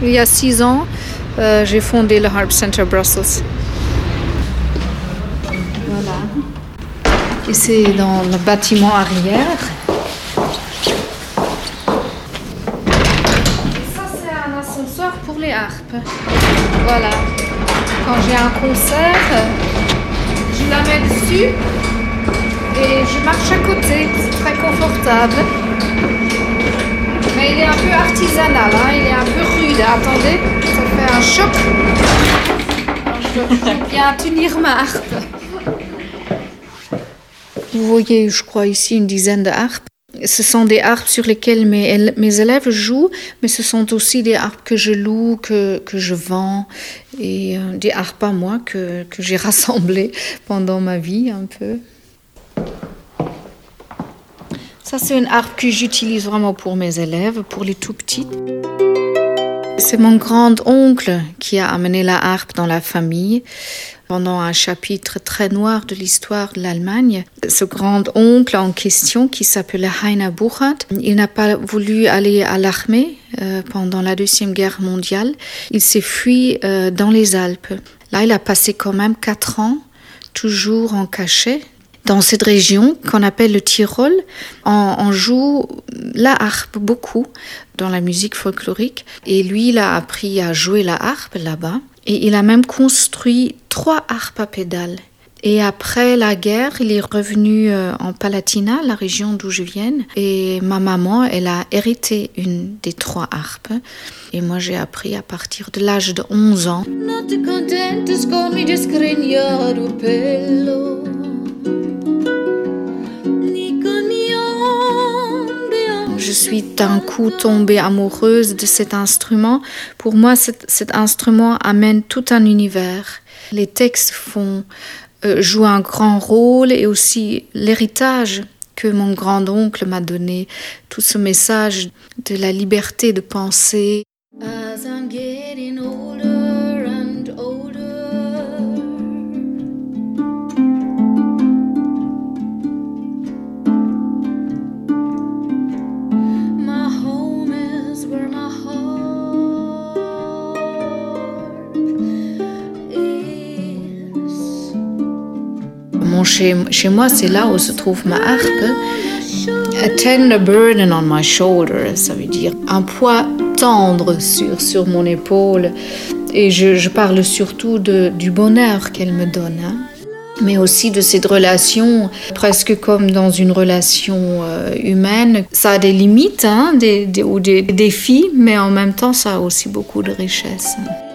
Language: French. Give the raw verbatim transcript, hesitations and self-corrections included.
Il y a six ans, euh, j'ai fondé le Harp Center Brussels. Voilà. Et c'est dans le bâtiment arrière. Et ça, c'est un ascenseur pour les harpes. Voilà. Quand j'ai un concert, je la mets dessus et je marche à côté. C'est très confortable. Mais il est un peu artisanal, hein? Il est un peu rude. Attendez, ça fait un choc. Je veux bien tenir ma harpe. Vous voyez, je crois, ici une dizaine de harpes. Ce sont des harpes sur lesquelles mes, mes élèves jouent, mais ce sont aussi des harpes que je loue, que, que je vends, et euh, des harpes à moi que, que j'ai rassemblées pendant ma vie un peu. Ça, c'est une harpe que j'utilise vraiment pour mes élèves, pour les tout petits. C'est mon grand-oncle qui a amené la harpe dans la famille pendant un chapitre très noir de l'histoire de l'Allemagne. Ce grand-oncle en question, qui s'appelait Heiner Buchert, il n'a pas voulu aller à l'armée euh, pendant la Deuxième Guerre mondiale. Il s'est fui euh, dans les Alpes. Là, il a passé quand même quatre ans, toujours en cachet. Dans cette région qu'on appelle le Tyrol, on, on joue la harpe beaucoup dans la musique folklorique. Et lui, il a appris à jouer la harpe là-bas. Et il a même construit trois harpes à pédales. Et après la guerre, il est revenu en Palatinat, la région d'où je viens. Et ma maman, elle a hérité une des trois harpes. Et moi, j'ai appris à partir de l'âge de onze ans. Je suis d'un coup tombée amoureuse de cet instrument. Pour moi, cet, cet instrument amène tout un univers. Les textes font, euh, jouent un grand rôle et aussi l'héritage que mon grand-oncle m'a donné. Tout ce message de la liberté de penser. As I'm getting older and older. Mon chez, chez moi, c'est là où se trouve ma harpe. A tender burden on my shoulder, ça veut dire un poids tendre sur, sur mon épaule. Et je, je parle surtout de, du bonheur qu'elle me donne, hein. Mais aussi de cette relation, presque comme dans une relation euh, humaine. Ça a des limites, hein, des, des, ou des défis, mais en même temps, ça a aussi beaucoup de richesse.